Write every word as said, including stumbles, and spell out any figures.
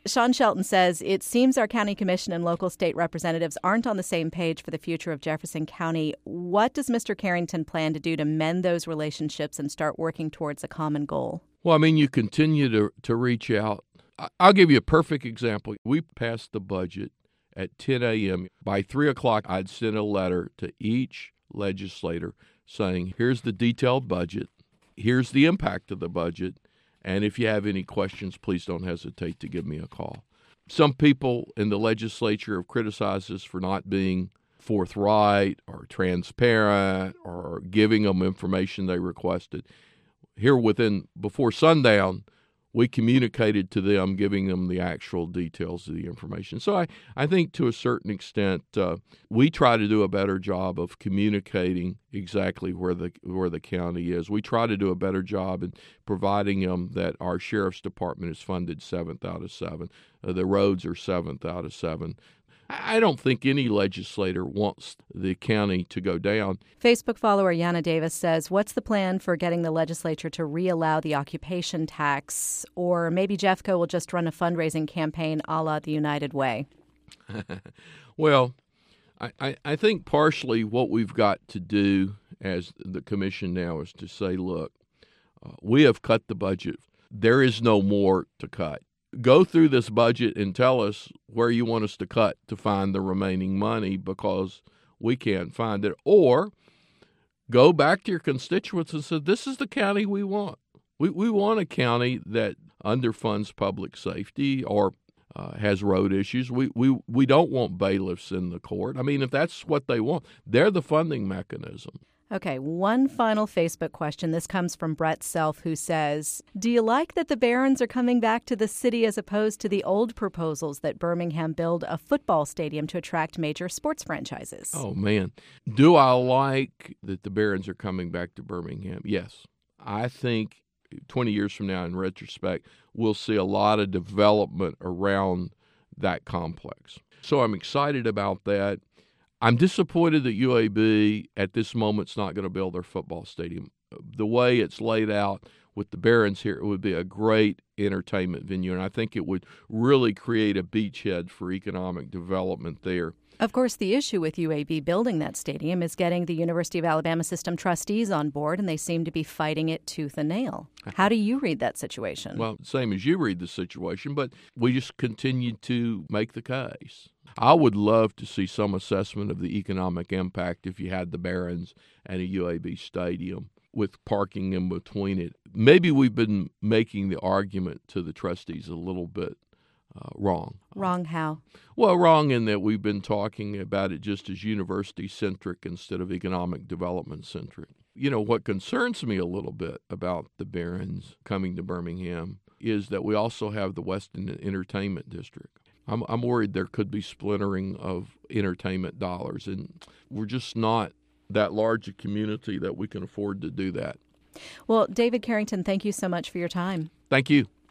Sean Shelton says, it seems our county commission and local state representatives aren't on the same page for the future of Jefferson County. What does Mister Carrington plan to do to mend those relationships and start working towards a common goal? Well, I mean, you continue to, to reach out. I'll give you a perfect example. We passed the budget at ten a.m. By three o'clock, I'd sent a letter to each legislator saying, here's the detailed budget, here's the impact of the budget, and if you have any questions, please don't hesitate to give me a call. Some people in the legislature have criticized us for not being forthright or transparent or giving them information they requested. Here within, before sundown, we communicated to them, giving them the actual details of the information. So I, I think to a certain extent, uh, we try to do a better job of communicating exactly where the where the county is. We try to do a better job in providing them that our sheriff's department is funded seventh out of seven. Uh, the roads are seventh out of seven. I don't think any legislator wants the county to go down. Facebook follower Yana Davis says, what's the plan for getting the legislature to reallow the occupation tax? Or maybe Jeffco will just run a fundraising campaign a la the United Way. Well, I, I, I think partially what we've got to do as the commission now is to say, look, uh, we have cut the budget. There is no more to cut. Go through this budget and tell us where you want us to cut to find the remaining money, because we can't find it. Or go back to your constituents and say, this is the county we want. We we want a county that underfunds public safety or uh, has road issues. We, we, we don't want bailiffs in the court. I mean, if that's what they want, they're the funding mechanism. Okay, one final Facebook question. This comes from Brett Self, who says, do you like that the Barons are coming back to the city as opposed to the old proposals that Birmingham build a football stadium to attract major sports franchises? Oh, man. Do I like that the Barons are coming back to Birmingham? Yes. I think twenty years from now, in retrospect, we'll see a lot of development around that complex. So I'm excited about that. I'm disappointed that U A B at this moment is not going to build their football stadium. The way it's laid out with the Barons here, it would be a great entertainment venue, and I think it would really create a beachhead for economic development there. Of course, the issue with U A B building that stadium is getting the University of Alabama system trustees on board, and they seem to be fighting it tooth and nail. How do you read that situation? Well, same as you read the situation, but we just continue to make the case. I would love to see some assessment of the economic impact if you had the Barons and a U A B stadium with parking in between it. Maybe we've been making the argument to the trustees a little bit uh, wrong. Wrong how? Well, wrong in that we've been talking about it just as university-centric instead of economic development-centric. You know, what concerns me a little bit about the Barons coming to Birmingham is that we also have the Weston Entertainment District. I'm, I'm worried there could be splintering of entertainment dollars, and we're just not that large a community that we can afford to do that. Well, David Carrington, thank you so much for your time. Thank you.